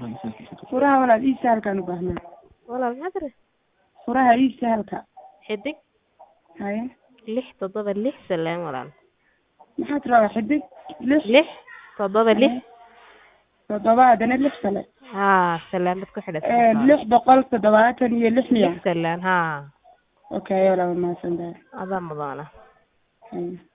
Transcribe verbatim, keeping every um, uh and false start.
furaha walaal ii sahalkaan u baahnaa walaal maxaad tiri furaha ii sahalka xidig haye lix toddoba lix salaan walaal maxaad rabaa xidig lix lix toddoba lix toddoba haddana lix sale haa salaamad ku xidhatay Eh, lix boqol toddobaatan iyo lix miya lix salaan haa okay walaal mahadsantahay adaa mudana Haye.